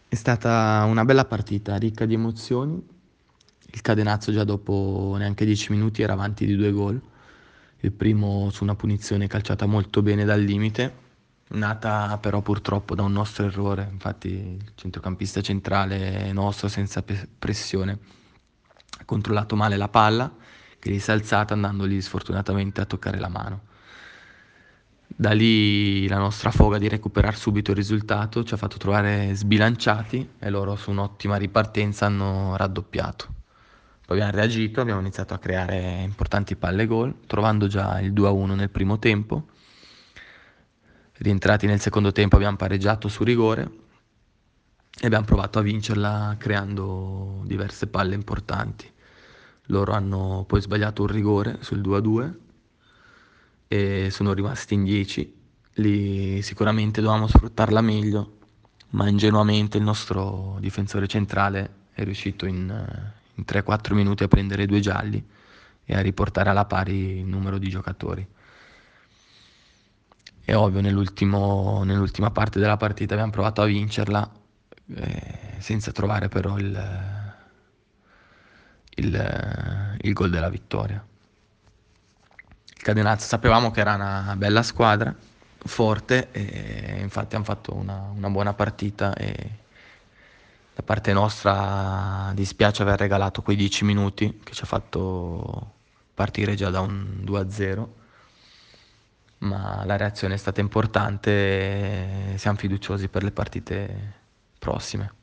È stata una bella partita, ricca di emozioni. Il Cadenazzo già dopo neanche 10 minuti era avanti di 2 gol. Il primo su una punizione calciata molto bene dal limite, nata però purtroppo da un nostro errore. Infatti il centrocampista centrale nostro senza pressione ha controllato male la palla che gli si è alzata andandogli sfortunatamente a toccare la mano. Da lì la nostra foga di recuperare subito il risultato ci ha fatto trovare sbilanciati e loro su un'ottima ripartenza hanno raddoppiato. Poi abbiamo reagito, abbiamo iniziato a creare importanti palle gol, trovando già il 2-1 nel primo tempo. Rientrati nel secondo tempo abbiamo pareggiato su rigore e abbiamo provato a vincerla creando diverse palle importanti. Loro hanno poi sbagliato un rigore sul 2-2 e sono rimasti in 10. Lì sicuramente dovevamo sfruttarla meglio, ma ingenuamente il nostro difensore centrale è riuscito in 3-4 minuti a prendere 2 gialli e a riportare alla pari il numero di giocatori. È ovvio, nell'ultima parte della partita abbiamo provato a vincerla, senza trovare però il gol della vittoria. Il Cadenazzo sapevamo che era una bella squadra, forte, e infatti hanno fatto una buona partita e da parte nostra dispiace aver regalato quei 10 minuti che ci ha fatto partire già da un 2-0, ma la reazione è stata importante e siamo fiduciosi per le partite prossime.